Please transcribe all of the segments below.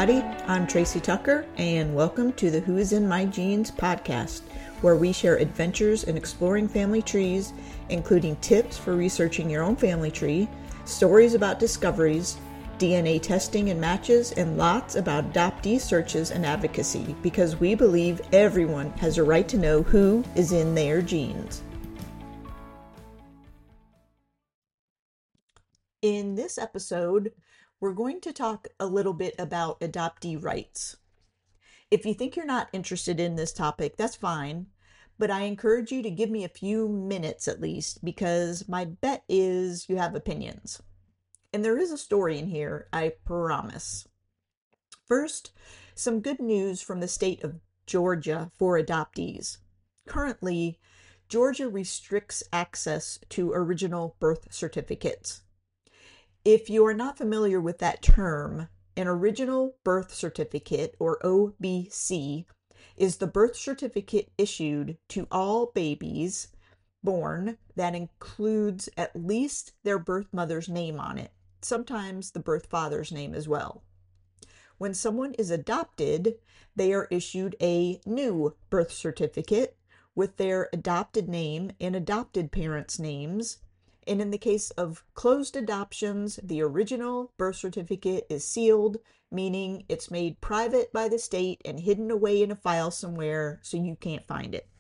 everybody. I'm Tracy Tucker, and welcome to the Who is in My Genes podcast, where we share adventures in exploring family trees, including tips for researching your own family tree, stories about discoveries, DNA testing and matches, and lots about adoptee searches and advocacy, because we believe everyone has a right to know who is in their genes. In this episode, we're going to talk a little bit about adoptee rights. If you think you're not interested in this topic, that's fine, but I encourage you to give me a few minutes at least, because my bet is you have opinions. And there is a story in here, I promise. First, some good news from the state of Georgia for adoptees. Currently, Georgia restricts access to original birth certificates. If you are not familiar with that term, an original birth certificate, or OBC, is the birth certificate issued to all babies born that includes at least their birth mother's name on it, sometimes the birth father's name as well. When someone is adopted, they are issued a new birth certificate with their adopted name and adopted parents' names. And in the case of closed adoptions, the original birth certificate is sealed, meaning it's made private by the state and hidden away in a file somewhere so you can't find it.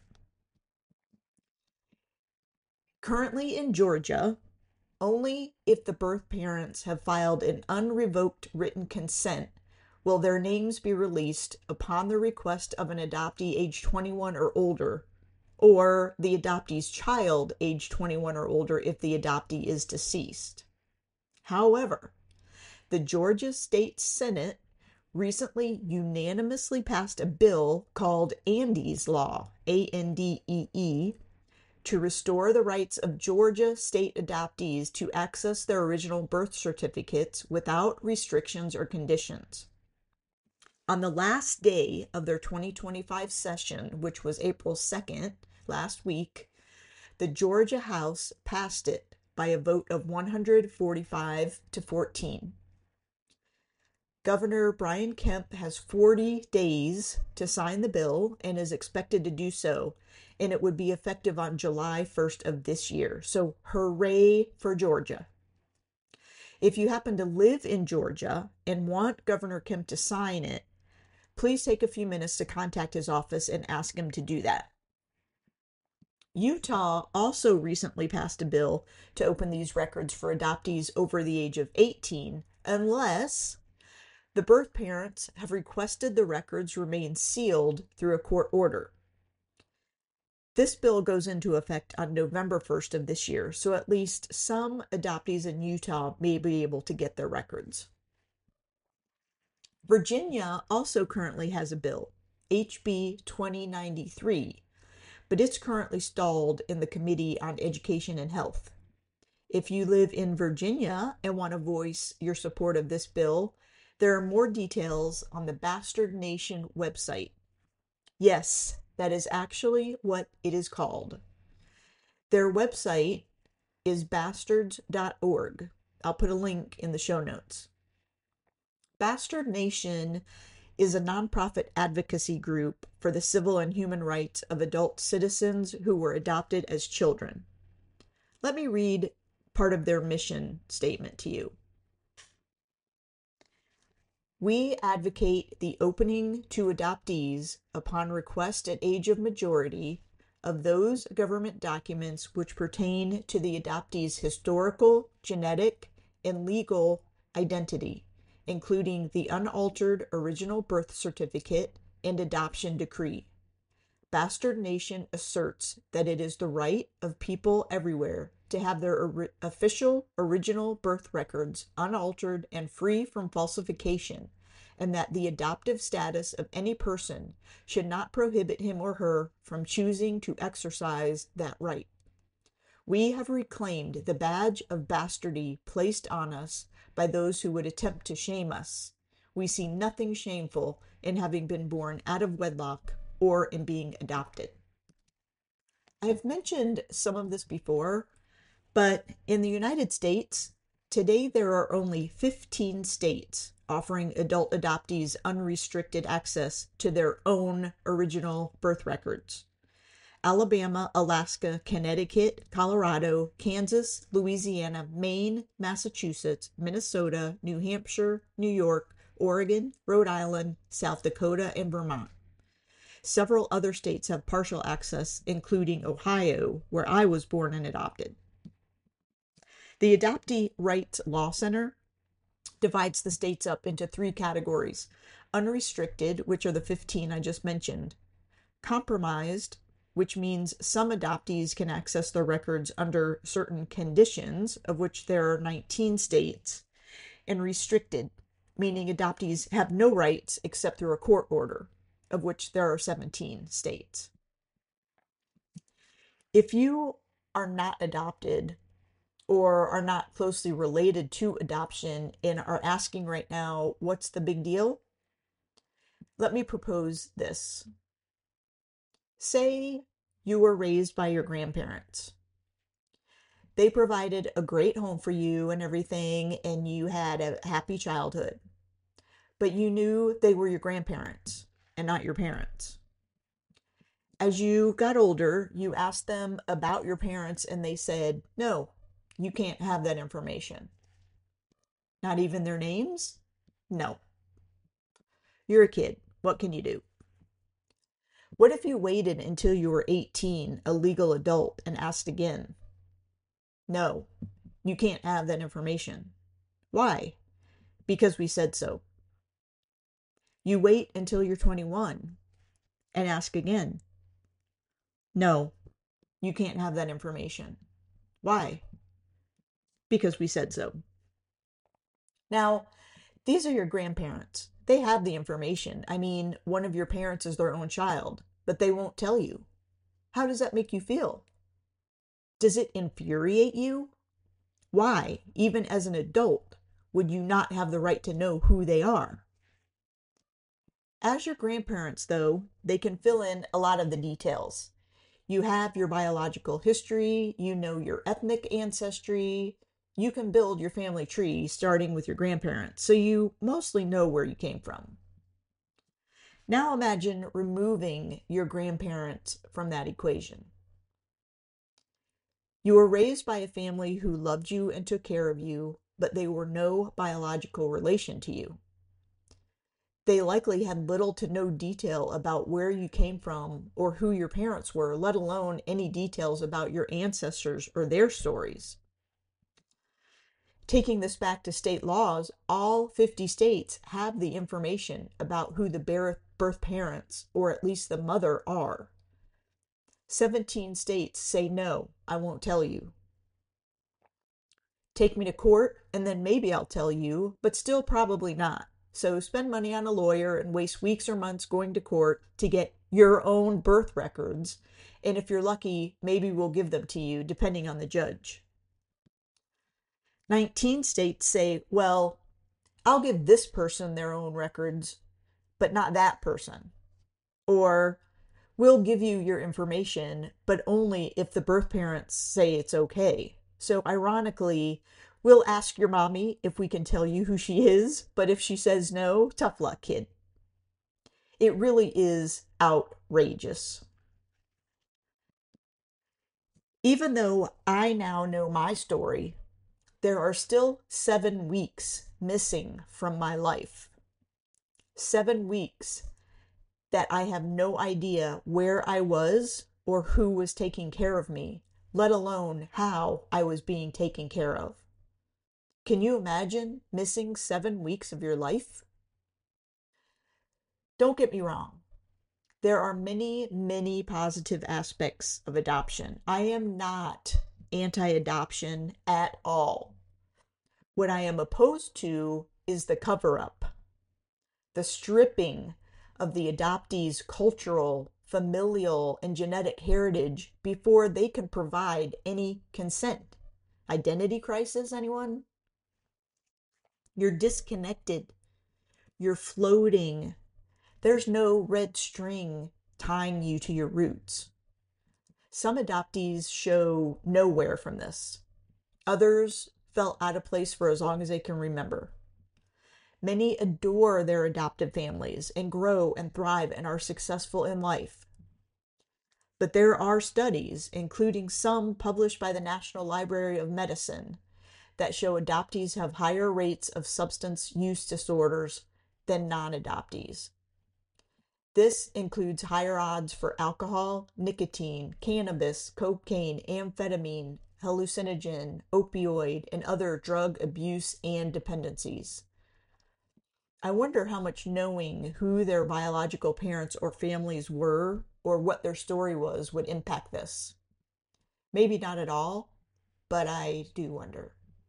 Currently in Georgia, only if the birth parents have filed an unrevoked written consent will their names be released upon the request of an adoptee age 21 or older, or the adoptee's child age 21 or older if the adoptee is deceased. However, the Georgia State Senate recently unanimously passed a bill called Andee's Law, ANDEE, to restore the rights of Georgia state adoptees to access their original birth certificates without restrictions or conditions. On the last day of their 2025 session, which was April 2nd, last week, the Georgia House passed it by a vote of 145 to 14. Governor Brian Kemp has 40 days to sign the bill and is expected to do so, and it would be effective on July 1st of this year. So hooray for Georgia. If you happen to live in Georgia and want Governor Kemp to sign it, please take a few minutes to contact his office and ask him to do that. Utah also recently passed a bill to open these records for adoptees over the age of 18, unless the birth parents have requested the records remain sealed through a court order. This bill goes into effect on November 1st of this year, so at least some adoptees in Utah may be able to get their records. Virginia also currently has a bill, HB 2093, but it's currently stalled in the Committee on Education and Health. If you live in Virginia and want to voice your support of this bill, there are more details on the Bastard Nation website. Yes, that is actually what it is called. Their website is bastards.org. I'll put a link in the show notes. Bastard Nation is a nonprofit advocacy group for the civil and human rights of adult citizens who were adopted as children. Let me read part of their mission statement to you. We advocate the opening to adoptees, upon request at age of majority, of those government documents which pertain to the adoptee's historical, genetic, and legal identity, including the unaltered original birth certificate and adoption decree. Bastard Nation asserts that it is the right of people everywhere to have their official original birth records unaltered and free from falsification, and that the adoptive status of any person should not prohibit him or her from choosing to exercise that right. We have reclaimed the badge of bastardy placed on us by those who would attempt to shame us. We see nothing shameful in having been born out of wedlock or in being adopted. I have mentioned some of this before, but in the United States, Today, there are only 15 states offering adult adoptees unrestricted access to their own original birth records. Alabama, Alaska, Connecticut, Colorado, Kansas, Louisiana, Maine, Massachusetts, Minnesota, New Hampshire, New York, Oregon, Rhode Island, South Dakota, and Vermont. Several other states have partial access, including Ohio, where I was born and adopted. The Adoptee Rights Law Center divides the states up into 3 categories: unrestricted, which are the 15 I just mentioned; compromised, which means some adoptees can access their records under certain conditions, of which there are 19 states; and restricted, meaning adoptees have no rights except through a court order, of which there are 17 states. If you are not adopted or are not closely related to adoption and are asking right now, what's the big deal? Let me propose this. Say you were raised by your grandparents. They provided a great home for you and everything, and you had a happy childhood. But you knew they were your grandparents and not your parents. As you got older, you asked them about your parents, and they said, no, you can't have that information. Not even their names? No. You're a kid. What can you do? What if you waited until you were 18, a legal adult, and asked again? No, you can't have that information. Why? Because we said so. You wait until you're 21 and ask again. No, you can't have that information. Why? Because we said so. Now, these are your grandparents. They have the information. I mean, one of your parents is their own child, but they won't tell you. How does that make you feel? Does it infuriate you? Why, even as an adult, would you not have the right to know who they are? As your grandparents, though, they can fill in a lot of the details. You have your biological history, you know your ethnic ancestry, you can build your family tree starting with your grandparents, so you mostly know where you came from. Now imagine removing your grandparents from that equation. You were raised by a family who loved you and took care of you, but they were no biological relation to you. They likely had little to no detail about where you came from or who your parents were, let alone any details about your ancestors or their stories. Taking this back to state laws, all 50 states have the information about who the birth parents, or at least the mother, are. 17 states say, no, I won't tell you. Take me to court, and then maybe I'll tell you, but still probably not. So spend money on a lawyer and waste weeks or months going to court to get your own birth records. And if you're lucky, maybe we'll give them to you, depending on the judge. 19 states say, well, I'll give this person their own records, but not that person. Or, we'll give you your information, but only if the birth parents say it's okay. So ironically, we'll ask your mommy if we can tell you who she is, but if she says no, tough luck, kid. It really is outrageous. Even though I now know my story, there are still 7 weeks missing from my life. 7 weeks that I have no idea where I was or who was taking care of me, let alone how I was being taken care of. Can you imagine missing 7 weeks of your life? Don't get me wrong. There are many, many positive aspects of adoption. I am not anti-adoption at all. What I am opposed to is the cover-up, the stripping of the adoptee's cultural, familial, and genetic heritage before they can provide any consent. Identity crisis, anyone? You're disconnected. You're floating. There's no red string tying you to your roots. Some adoptees show nowhere from this. Others felt out of place for as long as they can remember. Many adore their adoptive families and grow and thrive and are successful in life. But there are studies, including some published by the National Library of Medicine, that show adoptees have higher rates of substance use disorders than non-adoptees. This includes higher odds for alcohol, nicotine, cannabis, cocaine, amphetamine, hallucinogen, opioid, and other drug abuse and dependencies. I wonder how much knowing who their biological parents or families were or what their story was would impact this. Maybe not at all, but I do wonder.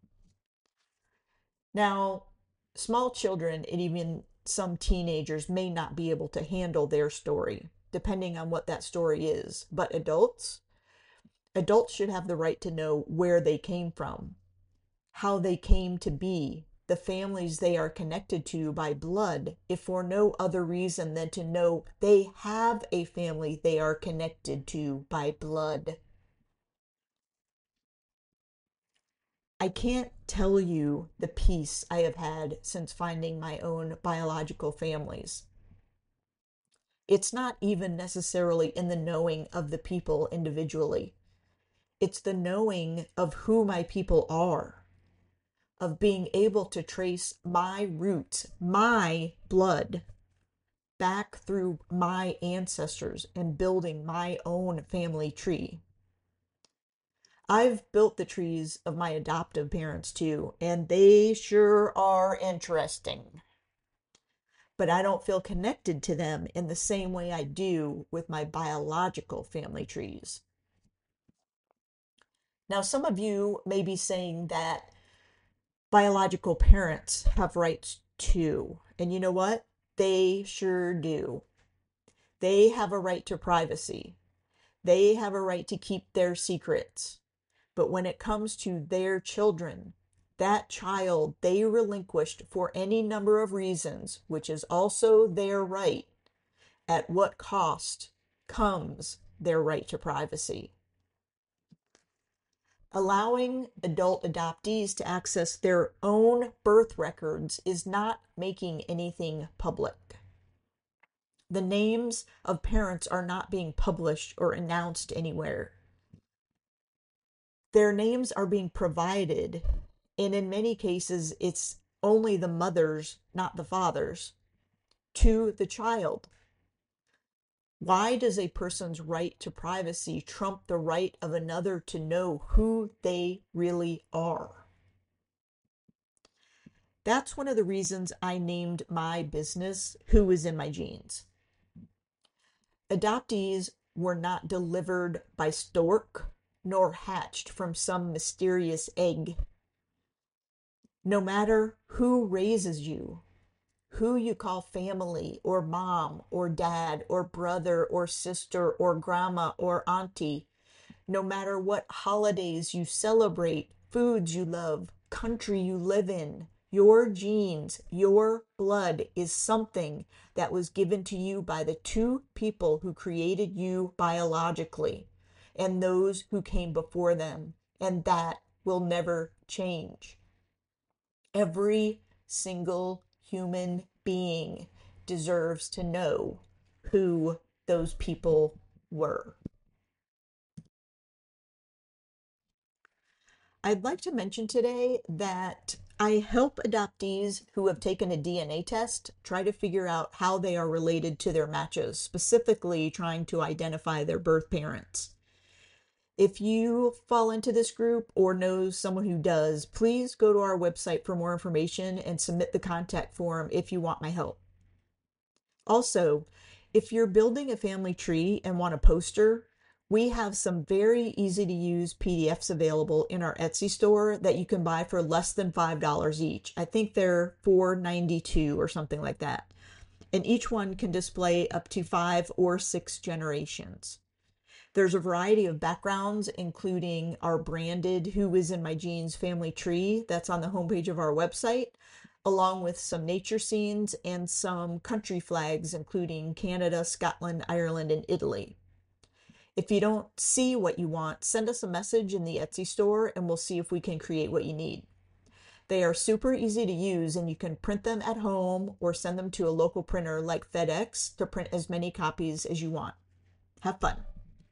Now, small children and even some teenagers may not be able to handle their story, depending on what that story is. But adults should have the right to know where they came from, how they came to be, the families they are connected to by blood, if for no other reason than to know they have a family they are connected to by blood. I can't tell you the peace I have had since finding my own biological families. It's not even necessarily in the knowing of the people individually. It's the knowing of who my people are, of being able to trace my roots, my blood, back through my ancestors and building my own family tree. I've built the trees of my adoptive parents too, and they sure are interesting. But I don't feel connected to them in the same way I do with my biological family trees. Now, some of you may be saying that biological parents have rights too. And you know what? They sure do. They have a right to privacy. They have a right to keep their secrets. But when it comes to their children, that child they relinquished for any number of reasons, which is also their right, at what cost comes their right to privacy. Allowing adult adoptees to access their own birth records is not making anything public. The names of parents are not being published or announced anywhere. Their names are being provided, and in many cases, it's only the mothers, not the fathers, to the child. Why does a person's right to privacy trump the right of another to know who they really are? That's one of the reasons I named my business Who Is in My Genes. Adoptees were not delivered by stork nor hatched from some mysterious egg. No matter who raises you, who you call family or mom or dad or brother or sister or grandma or auntie, no matter what holidays you celebrate, foods you love, country you live in, your genes, your blood is something that was given to you by the two people who created you biologically and those who came before them, and that will never change. Every single human being deserves to know who those people were. I'd like to mention today that I help adoptees who have taken a DNA test try to figure out how they are related to their matches, specifically trying to identify their birth parents. If you fall into this group or know someone who does, please go to our website for more information and submit the contact form if you want my help. Also, if you're building a family tree and want a poster, we have some very easy to use PDFs available in our Etsy store that you can buy for less than $5 each. I think they're $4.92 or something like that. And each one can display up to 5 or 6 generations. There's a variety of backgrounds, including our branded Who Is in My Genes family tree that's on the homepage of our website, along with some nature scenes and some country flags, including Canada, Scotland, Ireland, and Italy. If you don't see what you want, send us a message in the Etsy store and we'll see if we can create what you need. They are super easy to use, and you can print them at home or send them to a local printer like FedEx to print as many copies as you want. Have fun.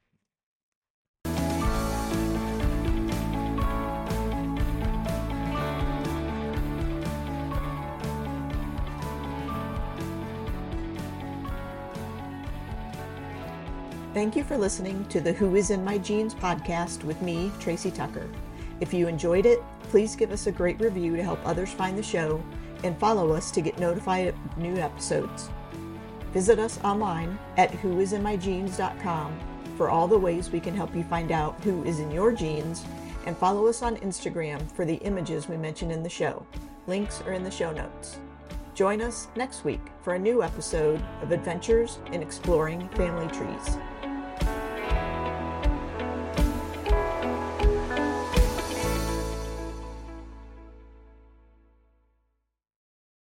Thank you for listening to the Who Is in My Jeans podcast with me, Tracy Tucker. If you enjoyed it, please give us a great review to help others find the show, and follow us to get notified of new episodes. Visit us online at whoisinmyjeans.com for all the ways we can help you find out who is in your jeans, and follow us on Instagram for the images we mention in the show. Links are in the show notes. Join us next week for a new episode of Adventures in Exploring Family Trees.